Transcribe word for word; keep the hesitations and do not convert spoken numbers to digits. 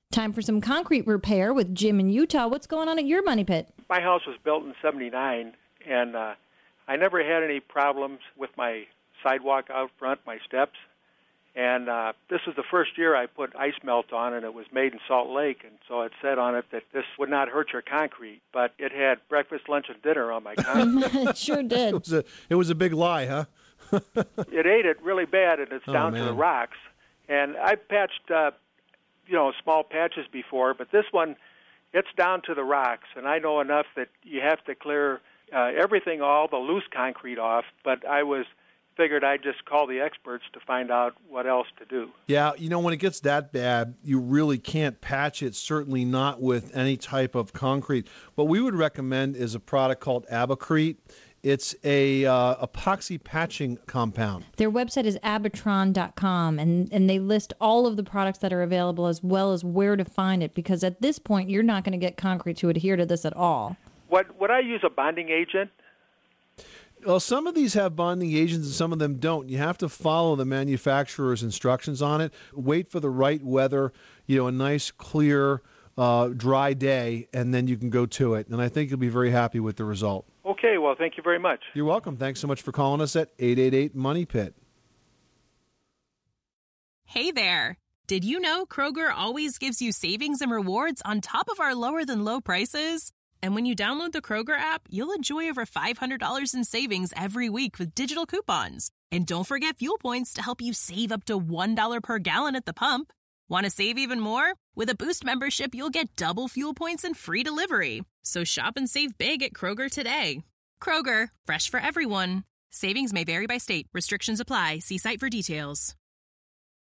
Time for some concrete repair with Jim in Utah. What's going on at your money pit? My house was built in seventy-nine, and uh, I never had any problems with my sidewalk out front, my steps. And uh, this was the first year I put ice melt on, and it was made in Salt Lake. And so it said on it that this would not hurt your concrete. But it had breakfast, lunch, and dinner on my concrete. It sure did. It was a, it was a big lie, huh? It ate it really bad, and it's Oh, down man. to the rocks. And I've patched, uh, you know, small patches before, but this one, it's down to the rocks. And I know enough that you have to clear uh, everything, all the loose concrete off. But I was figured I'd just call the experts to find out what else to do. Yeah, you know, when it gets that bad, you really can't patch it, certainly not with any type of concrete. What we would recommend is a product called Abacrete. It's a uh, epoxy patching compound. Their website is abatron dot com, and, and they list all of the products that are available as well as where to find it, because at this point, you're not going to get concrete to adhere to this at all. What would I use a bonding agent? Well, some of these have bonding agents and some of them don't. You have to follow the manufacturer's instructions on it. Wait for the right weather, you know, a nice, clear, uh, dry day, and then you can go to it. And I think you'll be very happy with the result. Okay, well, thank you very much. You're welcome. Thanks so much for calling us at eight eight eight money pit. Hey there. Did you know Kroger always gives you savings and rewards on top of our lower-than-low prices? And when you download the Kroger app, you'll enjoy over five hundred dollars in savings every week with digital coupons. And don't forget fuel points to help you save up to one dollar per gallon at the pump. Want to save even more? With a Boost membership, you'll get double fuel points and free delivery. So shop and save big at Kroger today. Kroger, fresh for everyone. Savings may vary by state. Restrictions apply. See site for details.